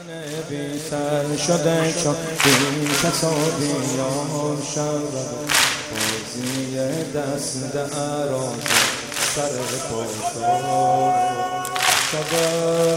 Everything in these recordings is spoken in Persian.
بی سر شده چون بی تصادیان شود بازی دست دراز سر پاشار شود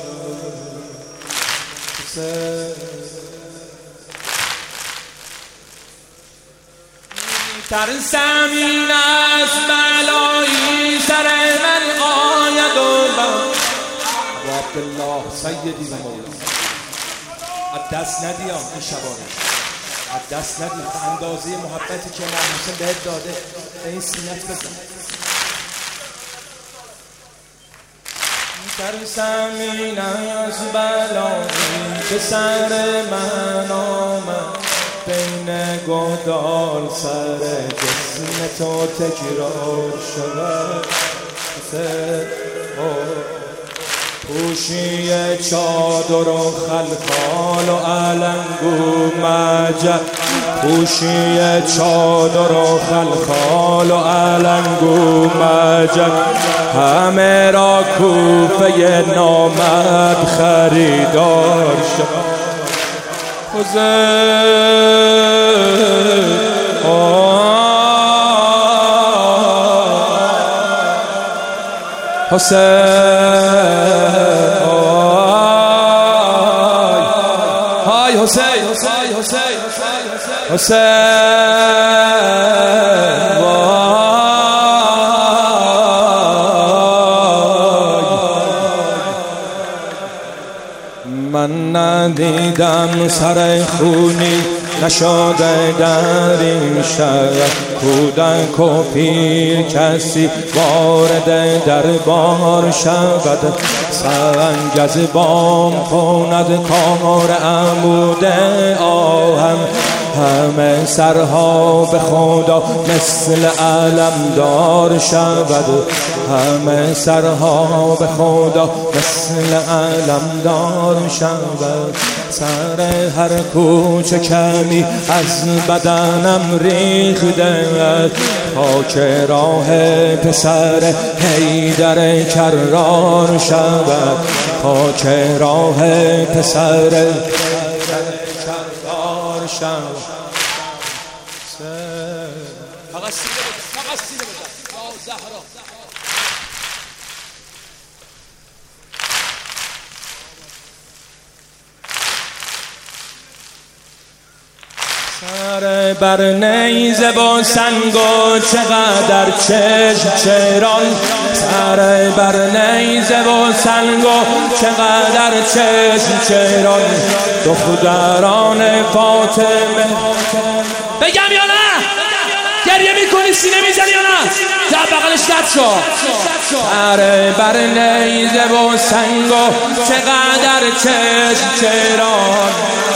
ترسم این از بلایی سر من آید و ابو عبدالله سیدی و مولا از دست ندی این شبانه از دست ندی به اندازه محبتی که امام حسین بهت داده به این سینت بزن. ترسم این از بلایی که سر من آمد بین گودال سر جسم تو تکرار شود پوشی چادر و خلخال و علنگو مجد پوشی چادر و خلخال و علنگو مجد همه را کوفه نامد خریدار شد. حسین های حسین من ندیدم سر خونی نشده در این شهر کودک و پیر کسی وارد دربار شود سنگ از بام کند کار عمود آهم همه سرها به خدا مثل علمدار شود همه سرها به خدا مثل علمدار شود سر هر کوچه کمی از بدنم ریخته خاک راه پسر حیدر کرار شود خاک راه پسر کرار شود فقط سینه بزن زهرا سر بر نیزه با سنگ و چقدر چشم چران سر بر نیزه و سنگ و چقدر چشم چران دختران فاطمه بگم یا نه؟ گریه میکنی سینه میزنی یا نه؟ در بغلش دد شو سر بر نیزه و سنگ و چقدر چشم چران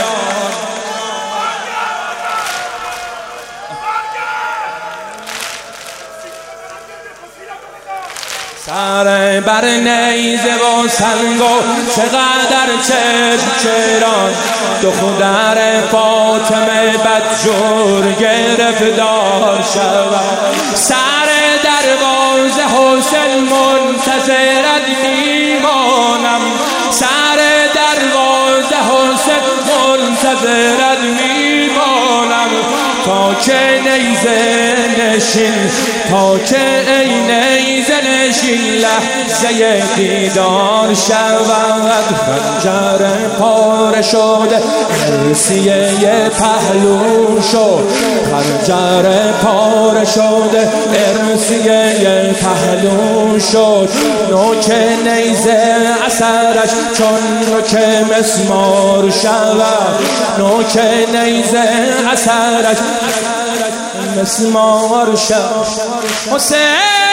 سر بر نیزه و سنگ و چقدر چشم چران دختر فاطمه بدجور گرفتار شود سر دروازه حسین منتظرت میمانم سر دروازه حسین منتظرت میمانم تا که نیزه نشین تا که ای نیزه نشین لحظه دیدار شود خنجر پاره شده ارسیه پهلو شد خنجر پاره شده ارسیه پهلو شد نوک نیزه اثرش چون نوک مسمار شود نوک نیزه اثرش مسمار شد حسین